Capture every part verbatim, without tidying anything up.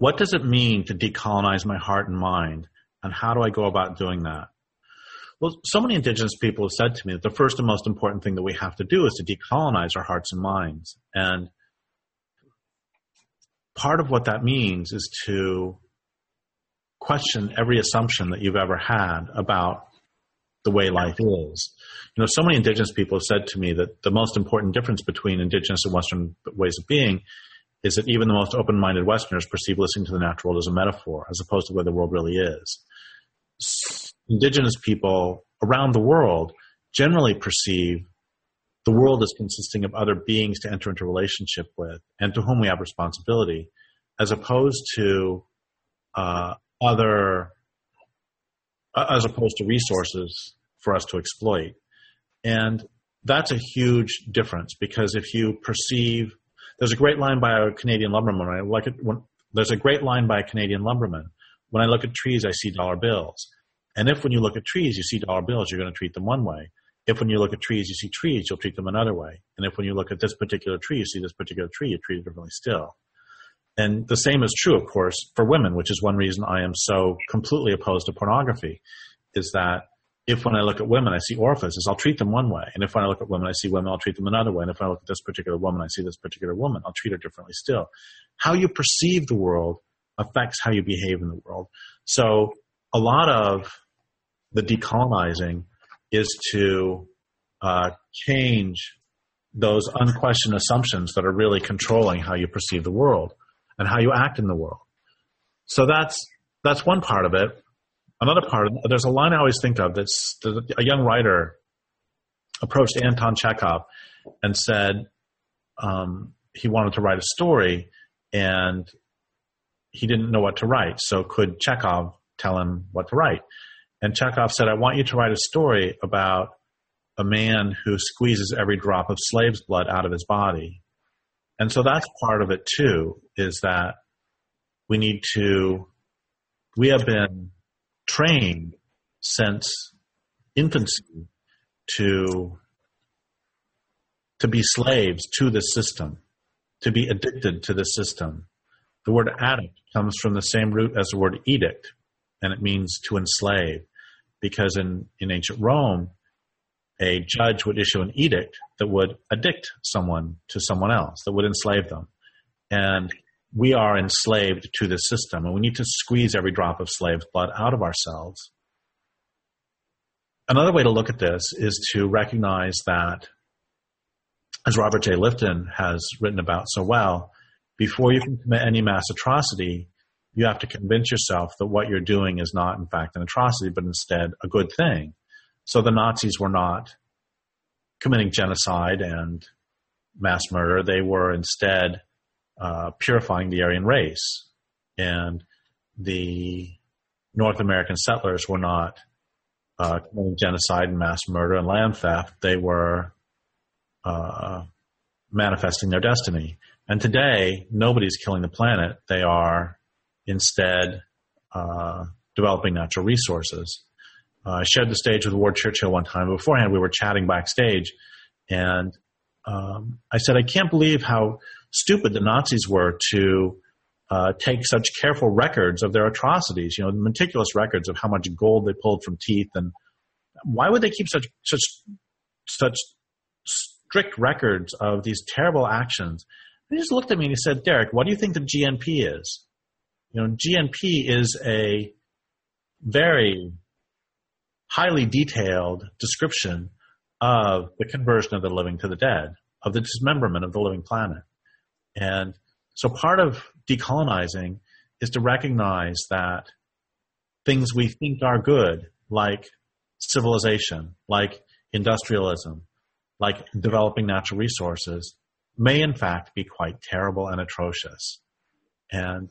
what does it mean to decolonize my heart and mind, and how do I go about doing that? Well, so many indigenous people have said to me that the first and most important thing that we have to do is to decolonize our hearts and minds. And part of what that means is to question every assumption that you've ever had about the way life is. You know, so many indigenous people have said to me that the most important difference between indigenous and Western ways of being is that even the most open-minded Westerners perceive listening to the natural world as a metaphor, as opposed to where the world really is. Indigenous people around the world generally perceive the world as consisting of other beings to enter into relationship with and to whom we have responsibility, as opposed to uh, other, uh, as opposed to resources for us to exploit. And that's a huge difference, because if you perceive, there's a great line by a Canadian lumberman. I like it when, there's a great line by a Canadian lumberman. When I look at trees, I see dollar bills. And if when you look at trees, you see dollar bills, you're going to treat them one way. If when you look at trees, you see trees, you'll treat them another way. And if when you look at this particular tree, you see this particular tree, you treat it differently still. And the same is true, of course, for women, which is one reason I am so completely opposed to pornography, is that if when I look at women, I see orifices, I'll treat them one way. And if when I look at women, I see women, I'll treat them another way. And if I look at this particular woman, I see this particular woman, I'll treat her differently still. How you perceive the world affects how you behave in the world. So a lot of the decolonizing is to uh, change those unquestioned assumptions that are really controlling how you perceive the world and how you act in the world. So that's that's one part of it. Another part, of, there's a line I always think of that's a young writer approached Anton Chekhov and said um, he wanted to write a story and he didn't know what to write. So could Chekhov tell him what to write? And Chekhov said, I want you to write a story about a man who squeezes every drop of slave's blood out of his body. And so that's part of it too, is that we need to, we have been trained since infancy to, to be slaves to the system, to be addicted to the system. The word addict comes from the same root as the word edict, and it means to enslave. Because in, in ancient Rome, a judge would issue an edict that would addict someone to someone else, that would enslave them. And we are enslaved to the system, and we need to squeeze every drop of slave's blood out of ourselves. Another way to look at this is to recognize that, as Robert J. Lifton has written about so well, before you can commit any mass atrocity, you have to convince yourself that what you're doing is not, in fact, an atrocity, but instead a good thing. So the Nazis were not committing genocide and mass murder. They were instead uh, purifying the Aryan race. And the North American settlers were not uh, committing genocide and mass murder and land theft. They were uh, manifesting their destiny. And today, nobody's killing the planet. They are instead uh, developing natural resources. Uh, I shared the stage with Ward Churchill one time. Beforehand, we were chatting backstage, and um, I said, I can't believe how stupid the Nazis were to uh, take such careful records of their atrocities, you know, meticulous records of how much gold they pulled from teeth, and why would they keep such such such strict records of these terrible actions? And he just looked at me and he said, Derek, what do you think the G N P is? You know, G N P is a very highly detailed description of the conversion of the living to the dead, of the dismemberment of the living planet. And so part of decolonizing is to recognize that things we think are good, like civilization, like industrialism, like developing natural resources, may in fact be quite terrible and atrocious. And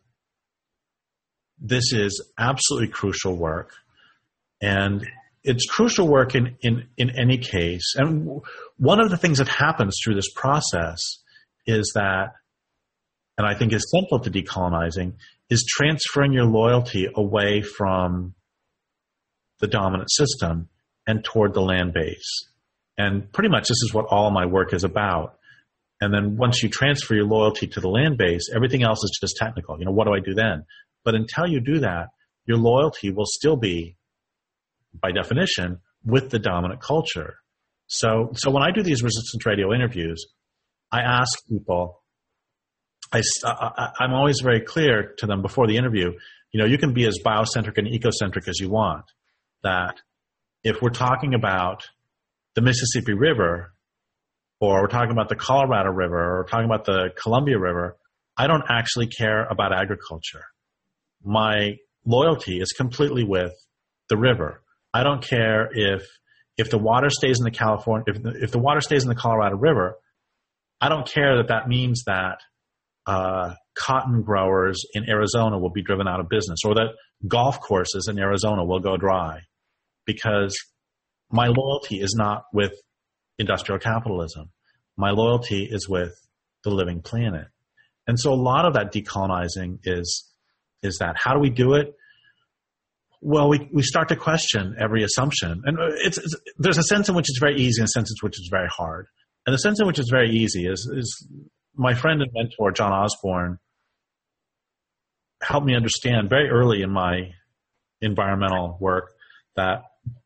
this is absolutely crucial work. And it's crucial work in, in, in any case. And one of the things that happens through this process is that, and I think is central to decolonizing, is transferring your loyalty away from the dominant system and toward the land base. And pretty much this is what all my work is about. And then once you transfer your loyalty to the land base, everything else is just technical. You know, what do I do then? But until you do that, your loyalty will still be, by definition, with the dominant culture. So, so when I do these resistance radio interviews, I ask people, I, I, I'm always very clear to them before the interview, you know, you can be as biocentric and ecocentric as you want. That if we're talking about the Mississippi River, or we're talking about the Colorado River, or we're talking about the Columbia River, I don't actually care about agriculture. My loyalty is completely with the river. I don't care if if the water stays in the California, if the, if the water stays in the Colorado River, I don't care that that means that uh, cotton growers in Arizona will be driven out of business, or that golf courses in Arizona will go dry, because my loyalty is not with industrial capitalism. My loyalty is with the living planet. And so a lot of that decolonizing is is that. How do we do it? Well, we, we start to question every assumption. And it's, it's there's a sense in which it's very easy and a sense in which it's very hard. And the sense in which it's very easy is, is my friend and mentor, John Osborne, helped me understand very early in my environmental work that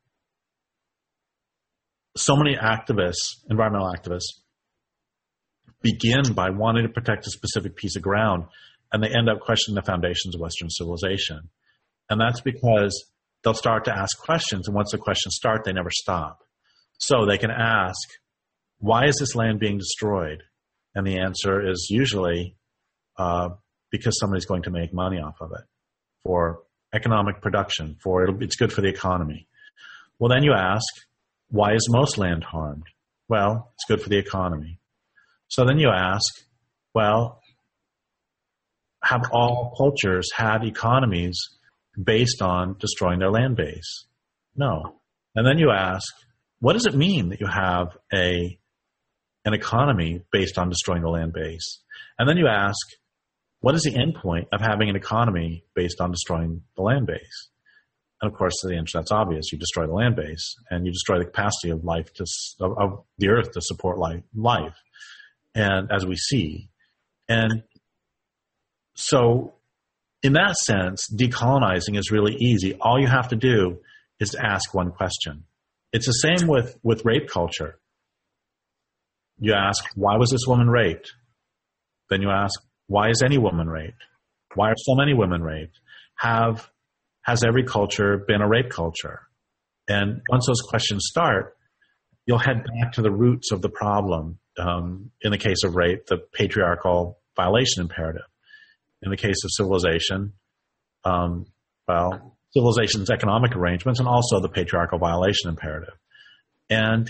so many activists, environmental activists, begin by wanting to protect a specific piece of ground, and they end up questioning the foundations of Western civilization. And that's because they'll start to ask questions, and once the questions start, they never stop. So they can ask, why is this land being destroyed? And the answer is usually uh, because somebody's going to make money off of it for economic production, for it'll, it's good for the economy. Well, then you ask, why is most land harmed? Well, it's good for the economy. So then you ask, well, have all cultures had economies based on destroying their land base? No. And then you ask, what does it mean that you have a an economy based on destroying the land base? And then you ask, what is the end point of having an economy based on destroying the land base? And of course, the answer, that's obvious. You destroy the land base, and you destroy the capacity of life to of, of the earth to support life, life. And as we see, and so in that sense, decolonizing is really easy. All you have to do is to ask one question. It's the same with, with rape culture. You ask, why was this woman raped? Then you ask, why is any woman raped? Why are so many women raped? Have Has every culture been a rape culture? And once those questions start, you'll head back to the roots of the problem. Um, in the case of rape, the patriarchal violation imperative. In the case of civilization, um, well, civilization's economic arrangements, and also the patriarchal violation imperative. And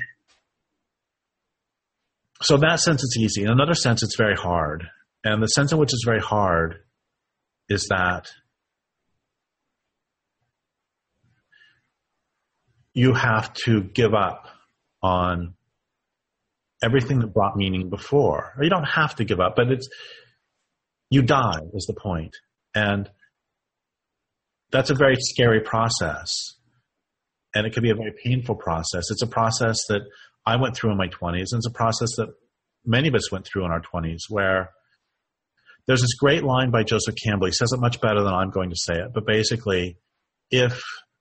so in that sense, it's easy. In another sense, it's very hard. And the sense in which it's very hard is that you have to give up on everything that brought meaning before. Or you don't have to give up, but it's you die is the point. And that's a very scary process. And it can be a very painful process. It's a process that I went through in my twenties, and it's a process that many of us went through in our twenties, where there's this great line by Joseph Campbell. He says it much better than I'm going to say it. But basically, if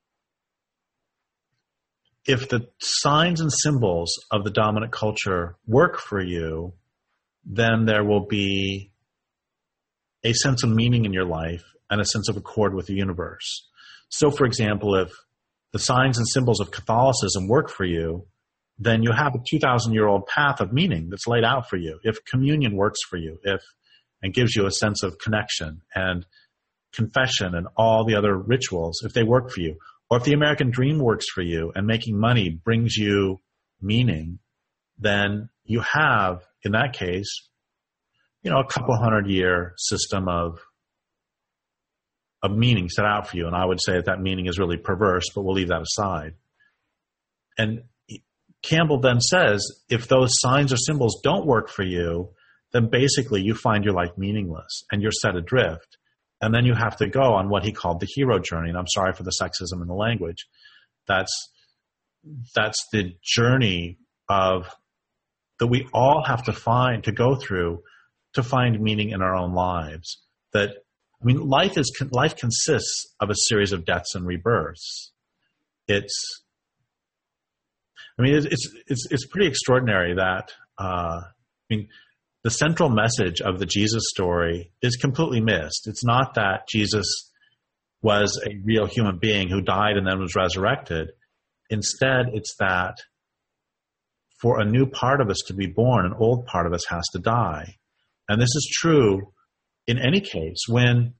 if the signs and symbols of the dominant culture work for you, then there will be a sense of meaning in your life and a sense of accord with the universe. So, for example, if the signs and symbols of Catholicism work for you, then you have a two thousand year old path of meaning that's laid out for you. If communion works for you, if and gives you a sense of connection, and confession and all the other rituals, if they work for you, or if the American dream works for you and making money brings you meaning, then you have, in that case, you know, a couple hundred year system of of meaning set out for you. And I would say that that meaning is really perverse, but we'll leave that aside. And Campbell then says, if those signs or symbols don't work for you, then basically you find your life meaningless and you're set adrift. And then you have to go on what he called the hero journey. And I'm sorry for the sexism in the language. That's, that's the journey of that we all have to find, to go through, to find meaning in our own lives. That, I mean, life is life consists of a series of deaths and rebirths. It's, I mean, it's it's it's pretty extraordinary that, uh, I mean, the central message of the Jesus story is completely missed. It's not that Jesus was a real human being who died and then was resurrected. Instead, it's that for a new part of us to be born, an old part of us has to die. And this is true in any case. When,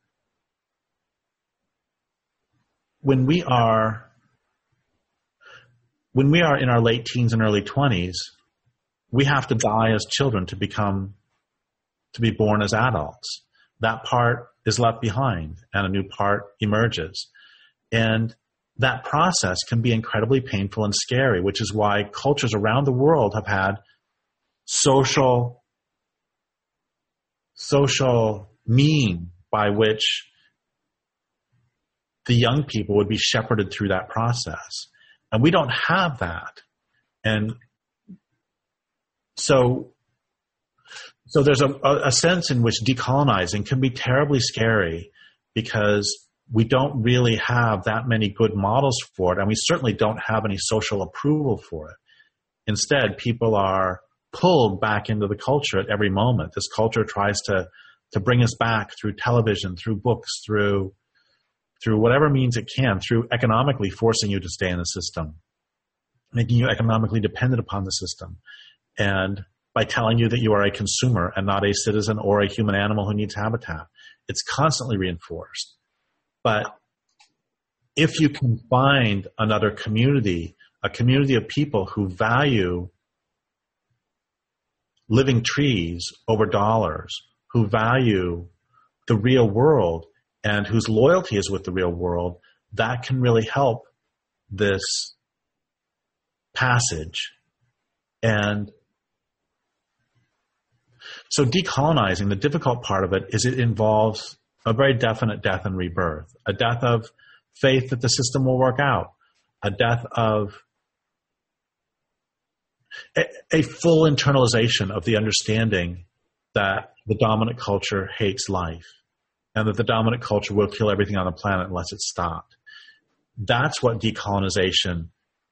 when we are when we are in our late teens and early twenties, we have to die as children to become to be born as adults. That part is left behind and a new part emerges. And that process can be incredibly painful and scary, which is why cultures around the world have had social, social means by which the young people would be shepherded through that process. And we don't have that. And so, so there's a, a sense in which decolonizing can be terribly scary because we don't really have that many good models for it, and we certainly don't have any social approval for it. Instead, people are pulled back into the culture at every moment. This culture tries to, to bring us back through television, through books, through, through whatever means it can, through economically forcing you to stay in the system, making you economically dependent upon the system, and by telling you that you are a consumer and not a citizen or a human animal who needs habitat. It's constantly reinforced. But if you can find another community, a community of people who value living trees over dollars, who value the real world and whose loyalty is with the real world, that can really help this passage. And so decolonizing, the difficult part of it is it involves a very definite death and rebirth, a death of faith that the system will work out, a death of a, a full internalization of the understanding that the dominant culture hates life and that the dominant culture will kill everything on the planet unless it's stopped. That's what decolonization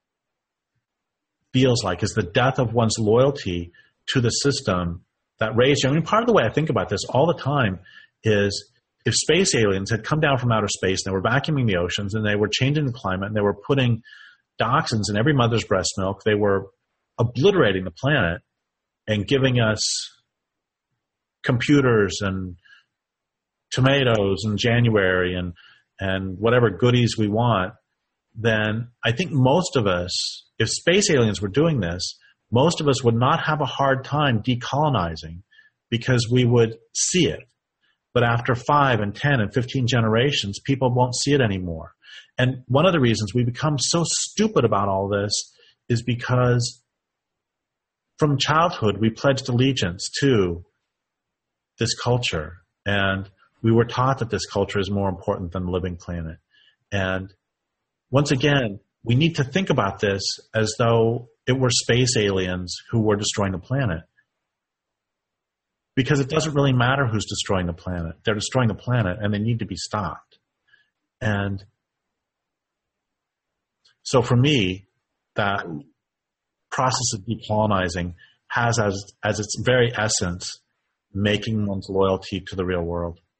feels like, is the death of one's loyalty to the system that raised you. I mean, part of the way I think about this all the time is if space aliens had come down from outer space and they were vacuuming the oceans and they were changing the climate and they were putting dioxins in every mother's breast milk, they were obliterating the planet and giving us computers and tomatoes in January and, and whatever goodies we want, then I think most of us, if space aliens were doing this, most of us would not have a hard time decolonizing because we would see it. But after five and ten and fifteen generations, people won't see it anymore. And one of the reasons we become so stupid about all this is because from childhood, we pledged allegiance to this culture. And we were taught that this culture is more important than the living planet. And once again, we need to think about this as though it were space aliens who were destroying the planet. Because it doesn't really matter who's destroying the planet. They're destroying the planet and they need to be stopped. And so for me, that process of decolonizing has as, as its very essence making one's loyalty to the real world.